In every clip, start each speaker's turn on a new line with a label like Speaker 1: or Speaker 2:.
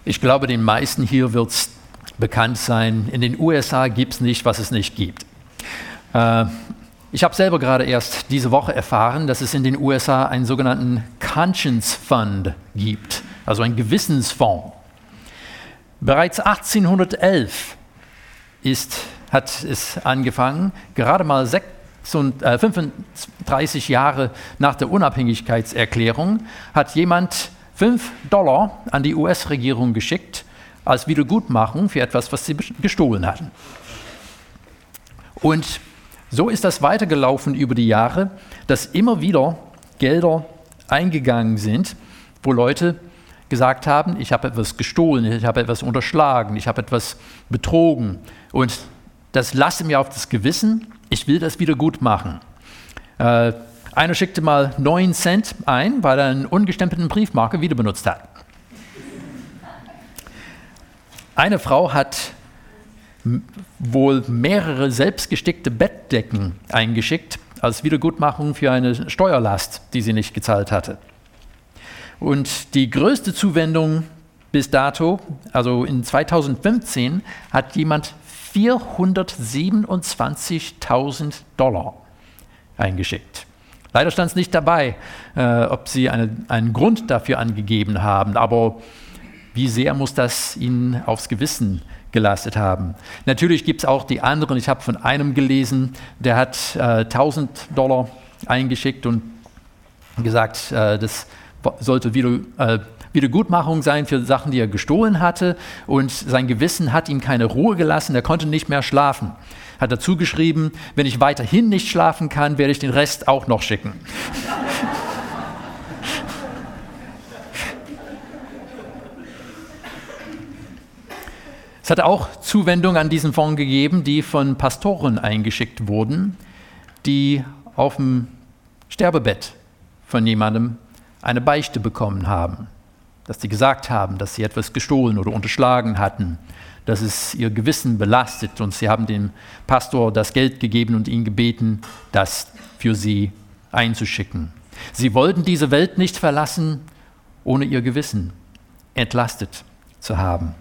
Speaker 1: Ich glaube, den meisten hier wird es bekannt sein, in den USA gibt es nicht, was es nicht gibt. Ich habe selber gerade erst diese Woche erfahren, dass es in den USA einen sogenannten Conscience Fund gibt, also einen Gewissensfonds. Bereits 1811 hat es angefangen, gerade mal 35 Jahre nach der Unabhängigkeitserklärung, hat jemand $5 an die US-Regierung geschickt als Wiedergutmachung für etwas, was sie gestohlen hatten. Und so ist das weitergelaufen über die Jahre, dass immer wieder Gelder eingegangen sind, wo Leute gesagt haben, ich habe etwas gestohlen, ich habe etwas unterschlagen, ich habe etwas betrogen und das lasse mir auf das Gewissen, ich will das wieder gut machen. Einer schickte mal 9 Cent ein, weil er einen ungestempelten Briefmarke wieder benutzt hat. Eine Frau hat wohl mehrere selbstgestickte Bettdecken eingeschickt als Wiedergutmachung für eine Steuerlast, die sie nicht gezahlt hatte. Und die größte Zuwendung bis dato, also in 2015, hat jemand $427.000 eingeschickt. Leider stand es nicht dabei, ob sie einen Grund dafür angegeben haben, aber wie sehr muss das ihnen aufs Gewissen gelastet haben. Natürlich gibt es auch die anderen. Ich habe von einem gelesen, der hat $1.000 eingeschickt und gesagt, das sollte Wiedergutmachung sein für Sachen, die er gestohlen hatte. Und sein Gewissen hat ihm keine Ruhe gelassen. Er konnte nicht mehr schlafen. Hat dazu geschrieben, wenn ich weiterhin nicht schlafen kann, werde ich den Rest auch noch schicken. Es hat auch Zuwendungen an diesen Fonds gegeben, die von Pastoren eingeschickt wurden, die auf dem Sterbebett von jemandem eine Beichte bekommen haben, dass sie gesagt haben, dass sie etwas gestohlen oder unterschlagen hatten, dass es ihr Gewissen belastet und sie haben dem Pastor das Geld gegeben und ihn gebeten, das für sie einzuschicken. Sie wollten diese Welt nicht verlassen, ohne ihr Gewissen entlastet zu haben.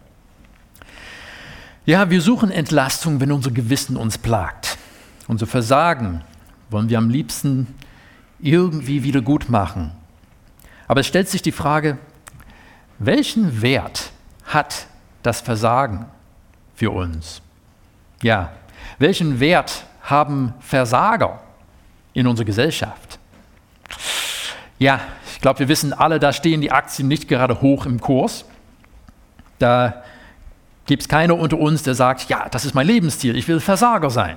Speaker 1: Ja, wir suchen Entlastung, wenn unser Gewissen uns plagt. Unser Versagen wollen wir am liebsten irgendwie wieder gut machen. Aber es stellt sich die Frage, welchen Wert hat das Versagen für uns? Ja, welchen Wert haben Versager in unserer Gesellschaft? Ja, ich glaube, wir wissen alle, da stehen die Aktien nicht gerade hoch im Kurs. Da gibt es keiner unter uns, der sagt, ja, das ist mein Lebensstil, ich will Versager sein.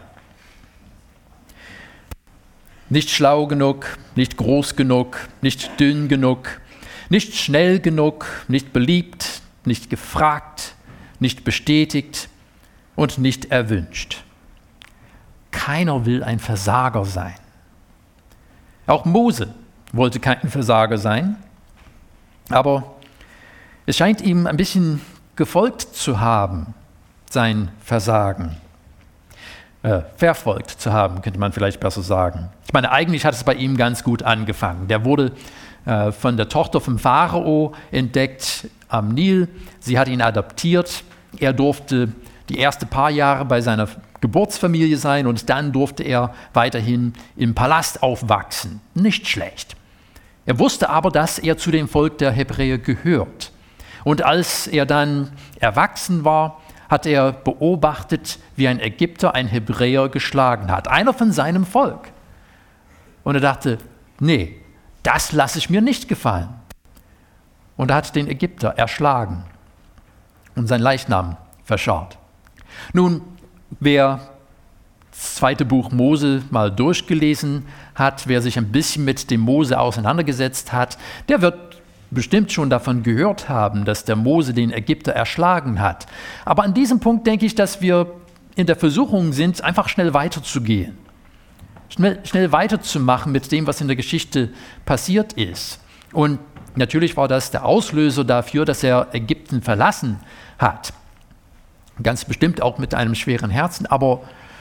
Speaker 1: Nicht schlau genug, nicht groß genug, nicht dünn genug, nicht schnell genug, nicht beliebt, nicht gefragt, nicht bestätigt und nicht erwünscht. Keiner will ein Versager sein. Auch Mose wollte kein Versager sein, aber es scheint ihm ein bisschen gefolgt zu haben, sein Versagen. Verfolgt zu haben, könnte man vielleicht besser sagen. Ich meine, eigentlich hat es bei ihm ganz gut angefangen. Der wurde von der Tochter vom Pharao entdeckt am Nil. Sie hat ihn adoptiert. Er durfte die ersten paar Jahre bei seiner Geburtsfamilie sein und dann durfte er weiterhin im Palast aufwachsen. Nicht schlecht. Er wusste aber, dass er zu dem Volk der Hebräer gehört. Und als er dann erwachsen war, hat er beobachtet, wie ein Ägypter einen Hebräer geschlagen hat. Einer von seinem Volk. Und er dachte, nee, das lasse ich mir nicht gefallen. Und er hat den Ägypter erschlagen und sein Leichnam verscharrt. Nun, wer das 2. Buch Mose mal durchgelesen hat, wer sich ein bisschen mit dem Mose auseinandergesetzt hat, der wird bestimmt schon davon gehört haben, dass der Mose den Ägypter erschlagen hat. Aber an diesem Punkt denke ich, dass wir in der Versuchung sind, einfach schnell weiterzugehen. Schnell weiterzumachen mit dem, was in der Geschichte passiert ist. Und natürlich war das der Auslöser dafür, dass er Ägypten verlassen hat. Ganz bestimmt auch mit einem schweren Herzen. Aber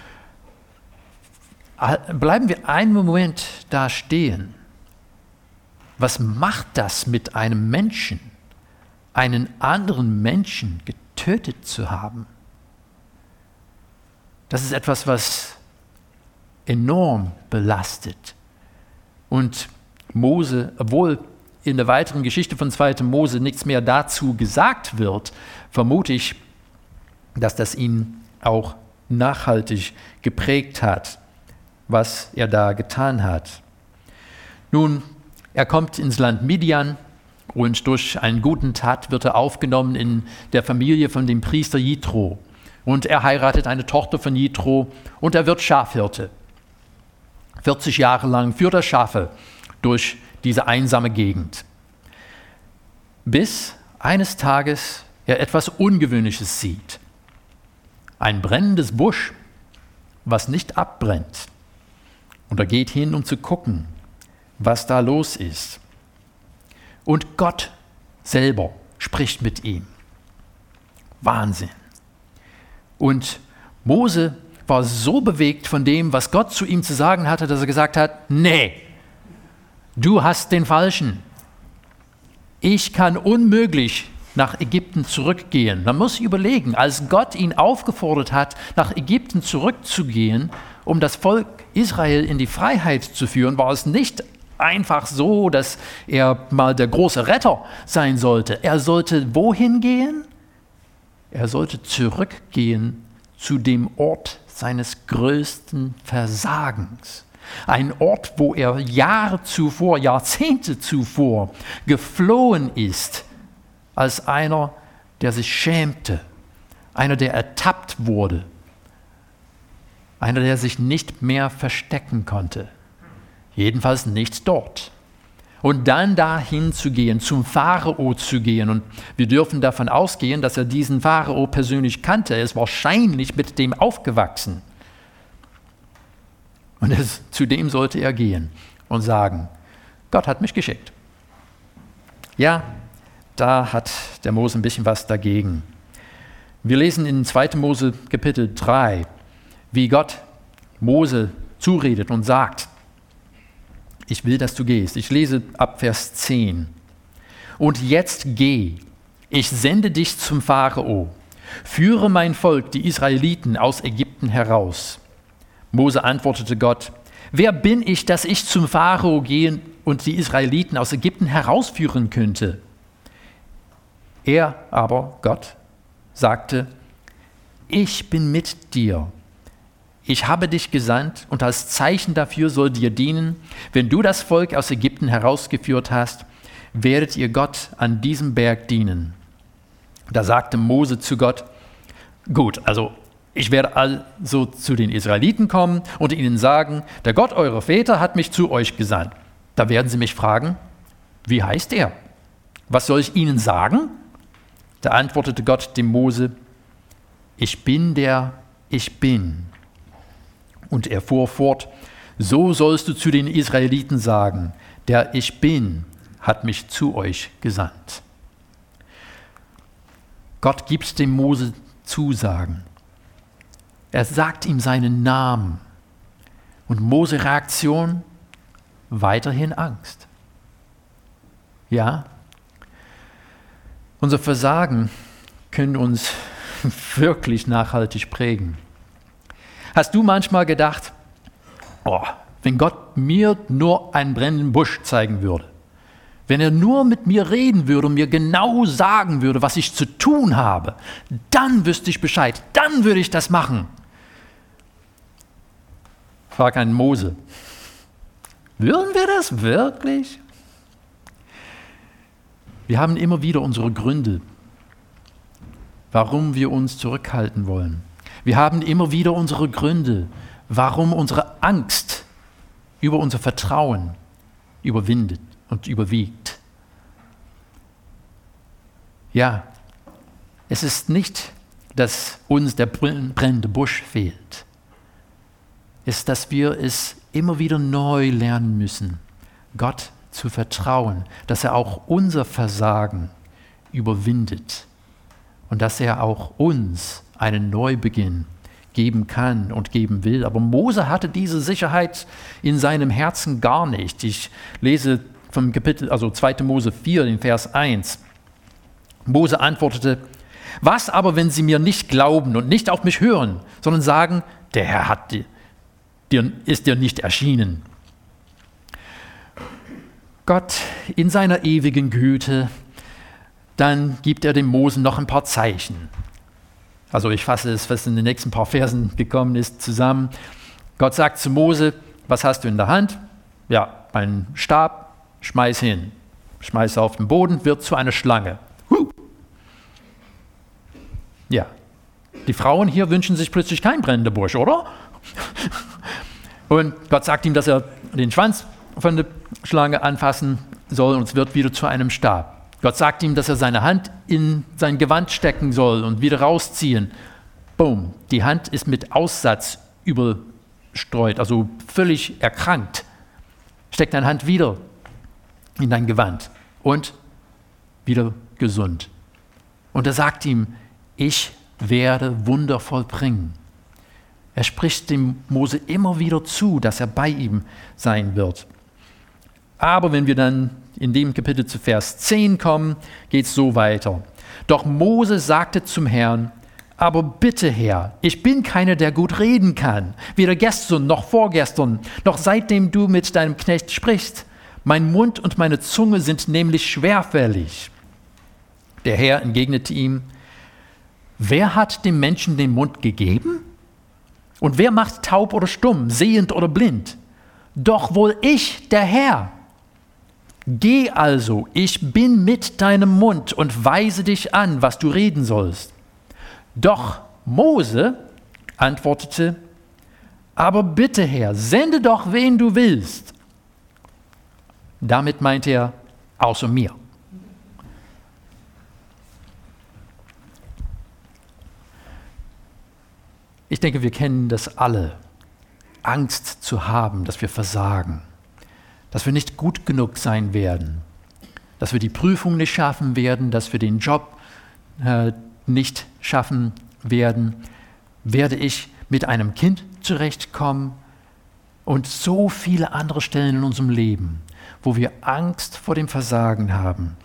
Speaker 1: bleiben wir einen Moment da stehen. Was macht das mit einem Menschen, einen anderen Menschen getötet zu haben. Das ist etwas, was enorm belastet. Und Mose, obwohl in der weiteren Geschichte von 2. Mose nichts mehr dazu gesagt wird, vermute ich, dass das ihn auch nachhaltig geprägt hat, was er da getan hat. Nun, er kommt ins Land Midian und durch einen guten Tat wird er aufgenommen in der Familie von dem Priester Jitro. Und er heiratet eine Tochter von Jitro und er wird Schafhirte. 40 Jahre lang führt er Schafe durch diese einsame Gegend. Bis eines Tages er etwas Ungewöhnliches sieht. Ein brennendes Busch, was nicht abbrennt. Und er geht hin, um zu gucken, was da los ist. Und Gott selber spricht mit ihm. Wahnsinn. Und Mose war so bewegt von dem, was Gott zu ihm zu sagen hatte, dass er gesagt hat, nee, du hast den Falschen. Ich kann unmöglich nach Ägypten zurückgehen. Man muss überlegen, als Gott ihn aufgefordert hat, nach Ägypten zurückzugehen, um das Volk Israel in die Freiheit zu führen, war es nicht einfach so, dass er mal der große Retter sein sollte. Er sollte wohin gehen? Er sollte zurückgehen zu dem Ort seines größten Versagens. Ein Ort, wo er Jahrzehnte zuvor geflohen ist, als einer, der sich schämte, einer, der ertappt wurde, einer, der sich nicht mehr verstecken konnte. Jedenfalls nicht dort. Und dann dahin zu gehen, zum Pharao zu gehen. Und wir dürfen davon ausgehen, dass er diesen Pharao persönlich kannte. Er ist wahrscheinlich mit dem aufgewachsen. Und zu dem sollte er gehen und sagen, Gott hat mich geschickt. Ja, da hat der Mose ein bisschen was dagegen. Wir lesen in 2. Mose Kapitel 3, wie Gott Mose zuredet und sagt, ich will, dass du gehst. Ich lese ab Vers 10. Und jetzt geh, ich sende dich zum Pharao. Führe mein Volk, die Israeliten, aus Ägypten heraus. Mose antwortete Gott, wer bin ich, dass ich zum Pharao gehen und die Israeliten aus Ägypten herausführen könnte? Er aber, Gott, sagte, ich bin mit dir. Ich habe dich gesandt und als Zeichen dafür soll dir dienen, wenn du das Volk aus Ägypten herausgeführt hast, werdet ihr Gott an diesem Berg dienen. Da sagte Mose zu Gott, gut, also ich werde also zu den Israeliten kommen und ihnen sagen, der Gott eurer Väter hat mich zu euch gesandt. Da werden sie mich fragen, wie heißt er? Was soll ich ihnen sagen? Da antwortete Gott dem Mose, ich bin der Ich Bin. Und er fuhr fort, so sollst du zu den Israeliten sagen, der Ich Bin hat mich zu euch gesandt. Gott gibt dem Mose Zusagen. Er sagt ihm seinen Namen. Und Mose Reaktion? Weiterhin Angst. Ja, unser Versagen können uns wirklich nachhaltig prägen. Hast du manchmal gedacht, wenn Gott mir nur einen brennenden Busch zeigen würde, wenn er nur mit mir reden würde und mir genau sagen würde, was ich zu tun habe, dann wüsste ich Bescheid, dann würde ich das machen. Frag einen Mose, würden wir das wirklich? Wir haben immer wieder unsere Gründe, warum wir uns zurückhalten wollen. Wir haben immer wieder unsere Gründe, warum unsere Angst über unser Vertrauen überwindet und überwiegt. Ja, es ist nicht, dass uns der brennende Busch fehlt. Es ist, dass wir es immer wieder neu lernen müssen, Gott zu vertrauen, dass er auch unser Versagen überwindet und dass er auch uns einen Neubeginn geben kann und geben will. Aber Mose hatte diese Sicherheit in seinem Herzen gar nicht. Ich lese vom Kapitel, also 2. Mose 4, den Vers 1. Mose antwortete: Was aber, wenn sie mir nicht glauben und nicht auf mich hören, sondern sagen, der Herr ist dir nicht erschienen? Gott in seiner ewigen Güte, dann gibt er dem Mose noch ein paar Zeichen. Also ich fasse es, was in den nächsten paar Versen gekommen ist, zusammen. Gott sagt zu Mose: Was hast du in der Hand? Ja, einen Stab, schmeiß hin. Schmeiß auf den Boden, wird zu einer Schlange. Ja, die Frauen hier wünschen sich plötzlich keinen brennenden Busch, oder? Und Gott sagt ihm, dass er den Schwanz von der Schlange anfassen soll und es wird wieder zu einem Stab. Gott sagt ihm, dass er seine Hand in sein Gewand stecken soll und wieder rausziehen. Boom, die Hand ist mit Aussatz überstreut, also völlig erkrankt. Steck deine Hand wieder in dein Gewand und wieder gesund. Und er sagt ihm: Ich werde Wunder vollbringen. Er spricht dem Mose immer wieder zu, dass er bei ihm sein wird. Aber wenn wir dann in dem Kapitel zu Vers 10 kommen, geht es so weiter. Doch Mose sagte zum Herrn: Aber bitte, Herr, ich bin keiner, der gut reden kann, weder gestern noch vorgestern, noch seitdem du mit deinem Knecht sprichst. Mein Mund und meine Zunge sind nämlich schwerfällig. Der Herr entgegnete ihm: Wer hat dem Menschen den Mund gegeben? Und wer macht taub oder stumm, sehend oder blind? Doch wohl ich, der Herr. Geh also, ich bin mit deinem Mund und weise dich an, was du reden sollst. Doch Mose antwortete: Aber bitte, Herr, sende doch, wen du willst. Damit meint er: außer mir. Ich denke, wir kennen das alle. Angst zu haben, dass wir versagen, dass wir nicht gut genug sein werden, dass wir die Prüfung nicht schaffen werden, dass wir den Job nicht schaffen werden. Werde ich mit einem Kind zurechtkommen? Und so viele andere Stellen in unserem Leben, wo wir Angst vor dem Versagen haben.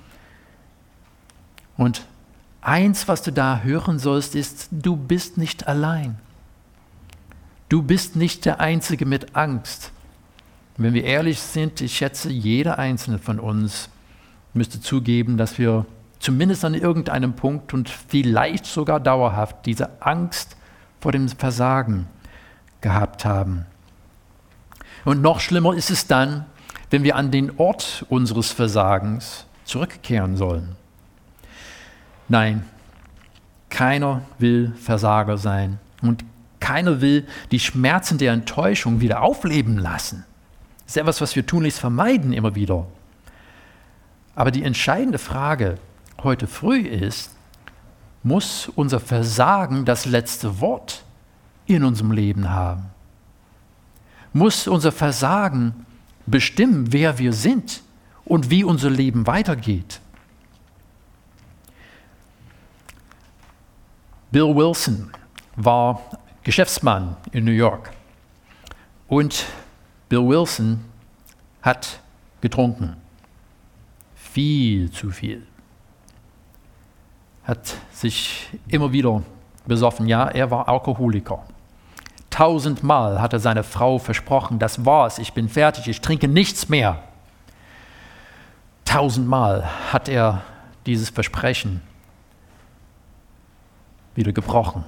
Speaker 1: Und eins, was du da hören sollst, ist: Du bist nicht allein. Du bist nicht der Einzige mit Angst. Wenn wir ehrlich sind, ich schätze, jeder Einzelne von uns müsste zugeben, dass wir zumindest an irgendeinem Punkt und vielleicht sogar dauerhaft diese Angst vor dem Versagen gehabt haben. Und noch schlimmer ist es dann, wenn wir an den Ort unseres Versagens zurückkehren sollen. Nein, keiner will Versager sein und keiner will die Schmerzen der Enttäuschung wieder aufleben lassen. Das ist etwas, was wir tunlichst vermeiden immer wieder. Aber die entscheidende Frage heute früh ist: Muss unser Versagen das letzte Wort in unserem Leben haben? Muss unser Versagen bestimmen, wer wir sind und wie unser Leben weitergeht? Bill Wilson war Geschäftsmann in New York. Und Bill Wilson hat getrunken. Viel zu viel. Hat sich immer wieder besoffen. Ja, er war Alkoholiker. 1000-mal hat er seiner Frau versprochen: Das war's, ich bin fertig, ich trinke nichts mehr. 1000-mal hat er dieses Versprechen wieder gebrochen.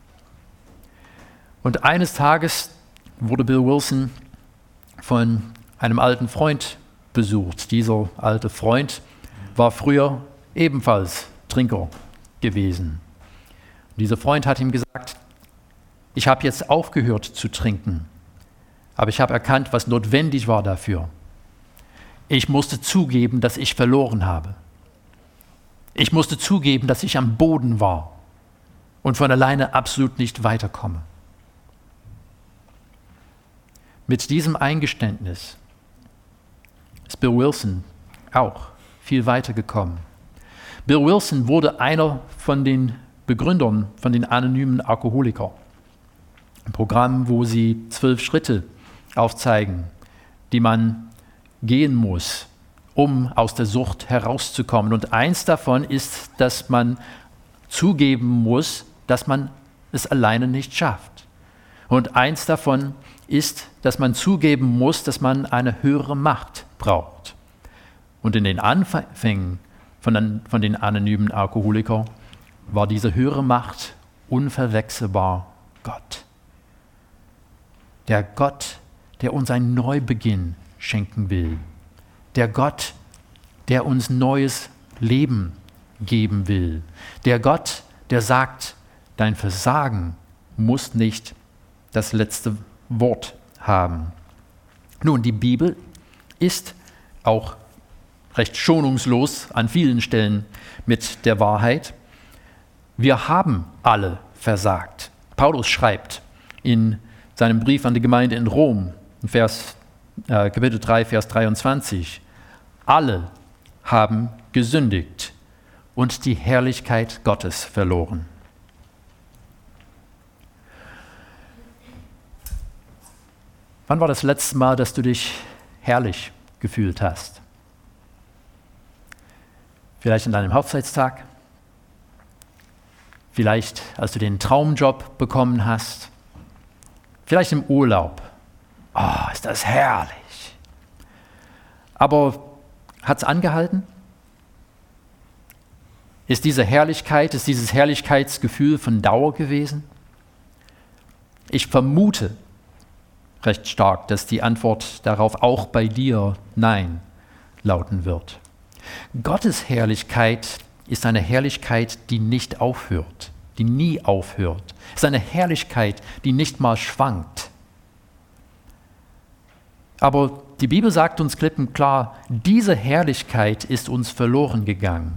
Speaker 1: Und eines Tages wurde Bill Wilson von einem alten Freund besucht. Dieser alte Freund war früher ebenfalls Trinker gewesen. Und dieser Freund hat ihm gesagt: Ich habe jetzt aufgehört zu trinken, aber ich habe erkannt, was notwendig war dafür. Ich musste zugeben, dass ich verloren habe. Ich musste zugeben, dass ich am Boden war und von alleine absolut nicht weiterkomme. Mit diesem Eingeständnis ist Bill Wilson auch viel weiter gekommen. Bill Wilson wurde einer von den Begründern von den anonymen Alkoholikern. Ein Programm, wo sie 12 Schritte aufzeigen, die man gehen muss, um aus der Sucht herauszukommen. Und eins davon ist, dass man zugeben muss, dass man es alleine nicht schafft. Und eins davon ist, dass man zugeben muss, dass man eine höhere Macht braucht. Und in den Anfängen von den anonymen Alkoholikern war diese höhere Macht unverwechselbar Gott. Der Gott, der uns einen Neubeginn schenken will. Der Gott, der uns neues Leben geben will. Der Gott, der sagt, dein Versagen muss nicht das letzte Wort haben. Nun, die Bibel ist auch recht schonungslos an vielen Stellen mit der Wahrheit. Wir haben alle versagt. Paulus schreibt in seinem Brief an die Gemeinde in Rom, Kapitel 3, Vers 23, alle haben gesündigt und die Herrlichkeit Gottes verloren. Wann war das letzte Mal, dass du dich herrlich gefühlt hast? Vielleicht an deinem Hochzeitstag? Vielleicht, als du den Traumjob bekommen hast? Vielleicht im Urlaub? Oh, ist das herrlich! Aber hat es angehalten? Ist diese Herrlichkeit, ist dieses Herrlichkeitsgefühl von Dauer gewesen? Ich vermute recht stark, dass die Antwort darauf auch bei dir Nein lauten wird. Gottes Herrlichkeit ist eine Herrlichkeit, die nicht aufhört, die nie aufhört. Es ist eine Herrlichkeit, die nicht mal schwankt. Aber die Bibel sagt uns klipp und klar, diese Herrlichkeit ist uns verloren gegangen.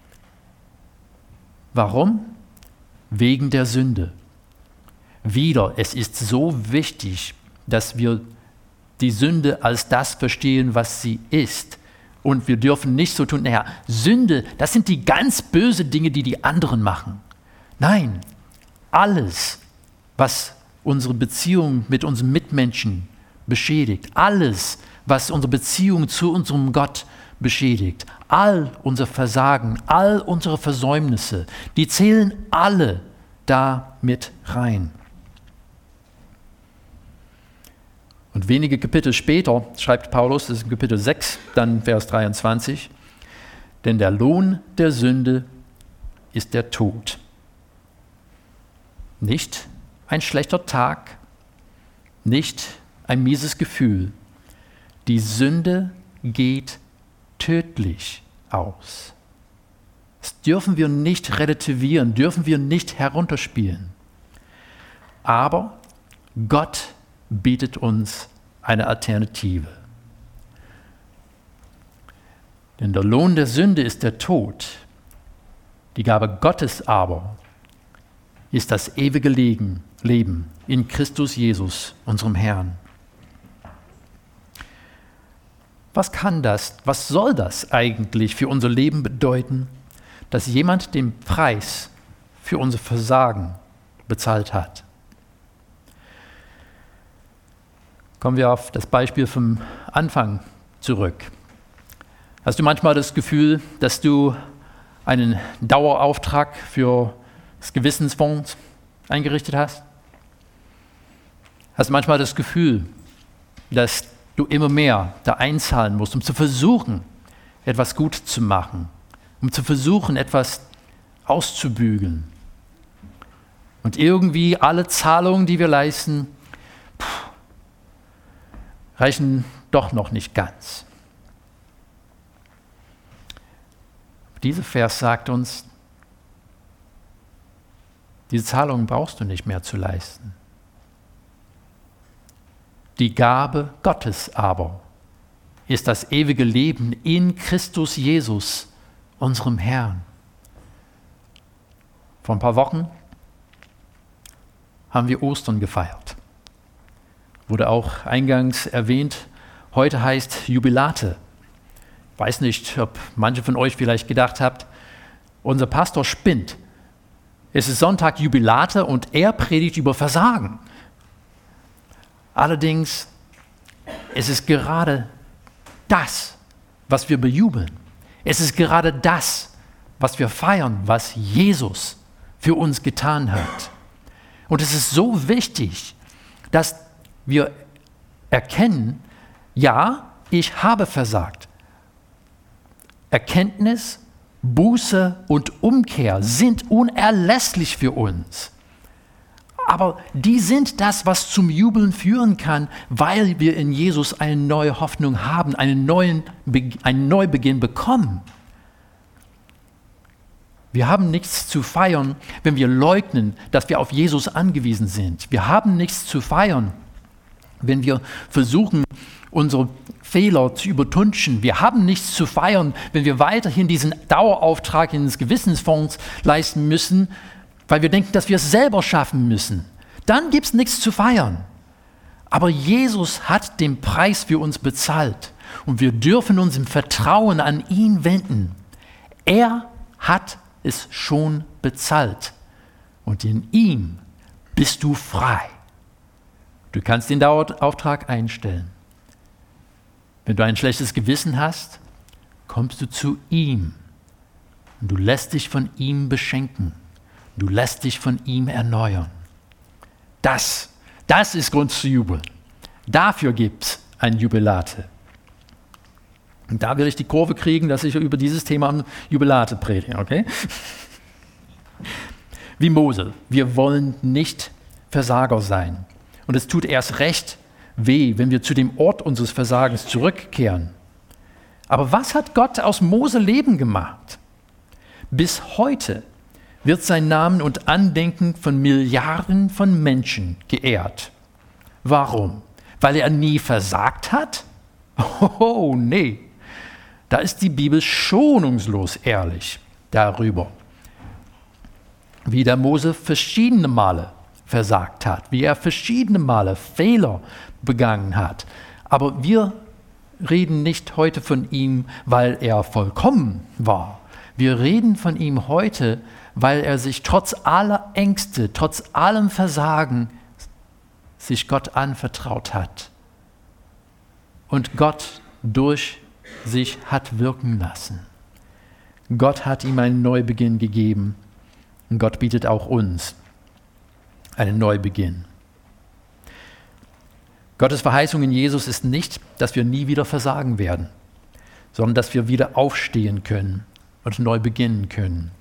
Speaker 1: Warum? Wegen der Sünde. Wieder, es ist so wichtig, dass wir die Sünde als das verstehen, was sie ist. Und wir dürfen nicht so tun, naja, Sünde, das sind die ganz bösen Dinge, die die anderen machen. Nein, alles, was unsere Beziehung mit unseren Mitmenschen beschädigt, alles, was unsere Beziehung zu unserem Gott beschädigt, all unser Versagen, all unsere Versäumnisse, die zählen alle da mit rein. Und wenige Kapitel später schreibt Paulus, das ist in Kapitel 6, dann Vers 23, denn der Lohn der Sünde ist der Tod. Nicht ein schlechter Tag, nicht ein mieses Gefühl. Die Sünde geht tödlich aus. Das dürfen wir nicht relativieren, dürfen wir nicht herunterspielen. Aber Gott bietet uns eine Alternative. Denn der Lohn der Sünde ist der Tod. Die Gabe Gottes aber ist das ewige Leben in Christus Jesus, unserem Herrn. Was kann das, was soll das eigentlich für unser Leben bedeuten, dass jemand den Preis für unser Versagen bezahlt hat? Kommen wir auf das Beispiel vom Anfang zurück. Hast du manchmal das Gefühl, dass du einen Dauerauftrag für das Gewissensfonds eingerichtet hast? Hast du manchmal das Gefühl, dass du immer mehr da einzahlen musst, um zu versuchen, etwas gut zu machen, um zu versuchen, etwas auszubügeln? Und irgendwie alle Zahlungen, die wir leisten, reichen doch noch nicht ganz. Dieser Vers sagt uns, diese Zahlungen brauchst du nicht mehr zu leisten. Die Gabe Gottes aber ist das ewige Leben in Christus Jesus, unserem Herrn. Vor ein paar Wochen haben wir Ostern gefeiert. Wurde auch eingangs erwähnt, heute heißt Jubilate. Ich weiß nicht, ob manche von euch vielleicht gedacht habt, unser Pastor spinnt. Es ist Sonntag Jubilate und er predigt über Versagen. Allerdings, es ist gerade das, was wir bejubeln. Es ist gerade das, was wir feiern, was Jesus für uns getan hat. Und es ist so wichtig, dass wir erkennen, ja, ich habe versagt. Erkenntnis, Buße und Umkehr sind unerlässlich für uns. Aber die sind das, was zum Jubeln führen kann, weil wir in Jesus eine neue Hoffnung haben, einen Neubeginn bekommen. Wir haben nichts zu feiern, wenn wir leugnen, dass wir auf Jesus angewiesen sind. Wir haben nichts zu feiern, wenn wir versuchen, unsere Fehler zu übertünchen. Wir haben nichts zu feiern, wenn wir weiterhin diesen Dauerauftrag in des Gewissensfonds leisten müssen, weil wir denken, dass wir es selber schaffen müssen. Dann gibt es nichts zu feiern. Aber Jesus hat den Preis für uns bezahlt und wir dürfen uns im Vertrauen an ihn wenden. Er hat es schon bezahlt und in ihm bist du frei. Du kannst den Dauerauftrag einstellen. Wenn du ein schlechtes Gewissen hast, kommst du zu ihm und du lässt dich von ihm beschenken. Du lässt dich von ihm erneuern. Das ist Grund zu jubeln. Dafür gibt es ein Jubilate. Und da will ich die Kurve kriegen, dass ich über dieses Thema am Jubilate predige, okay? Wie Mose, wir wollen nicht Versager sein. Und es tut erst recht weh, wenn wir zu dem Ort unseres Versagens zurückkehren. Aber was hat Gott aus Mose Leben gemacht? Bis heute wird sein Namen und Andenken von Milliarden von Menschen geehrt. Warum? Weil er nie versagt hat? Oh, nee. Da ist die Bibel schonungslos ehrlich darüber, wie der Mose verschiedene Male versagt hat, wie er verschiedene Male Fehler begangen hat. Aber wir reden nicht heute von ihm, weil er vollkommen war. Wir reden von ihm heute, weil er sich trotz aller Ängste, trotz allem Versagen, sich Gott anvertraut hat und Gott durch sich hat wirken lassen. Gott hat ihm einen Neubeginn gegeben und Gott bietet auch uns einen Neubeginn. Gottes Verheißung in Jesus ist nicht, dass wir nie wieder versagen werden, sondern dass wir wieder aufstehen können und neu beginnen können.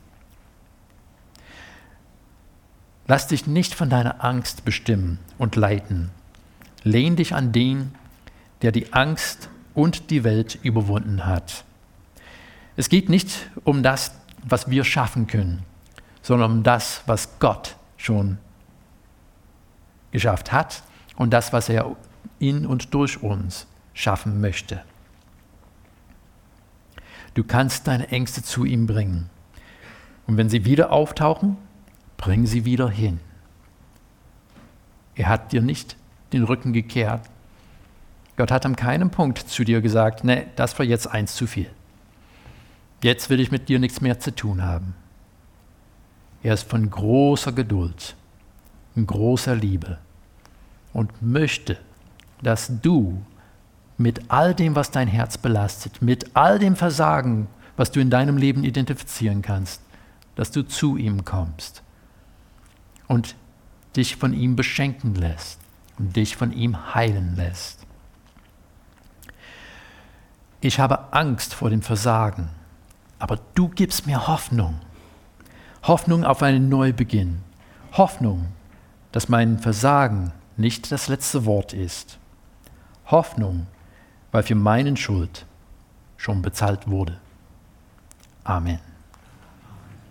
Speaker 1: Lass dich nicht von deiner Angst bestimmen und leiten. Lehn dich an den, der die Angst und die Welt überwunden hat. Es geht nicht um das, was wir schaffen können, sondern um das, was Gott schon geschafft hat und das, was er in und durch uns schaffen möchte. Du kannst deine Ängste zu ihm bringen. Und wenn sie wieder auftauchen, bring sie wieder hin. Er hat dir nicht den Rücken gekehrt. Gott hat an keinem Punkt zu dir gesagt, nee, das war jetzt eins zu viel. Jetzt will ich mit dir nichts mehr zu tun haben. Er ist von großer Geduld und großer Liebe und möchte, dass du mit all dem, was dein Herz belastet, mit all dem Versagen, was du in deinem Leben identifizieren kannst, dass du zu ihm kommst und dich von ihm beschenken lässt und dich von ihm heilen lässt. Ich habe Angst vor dem Versagen, aber du gibst mir Hoffnung. Hoffnung auf einen Neubeginn. Hoffnung, dass mein Versagen nicht das letzte Wort ist. Hoffnung, weil für meine Schuld schon bezahlt wurde. Amen.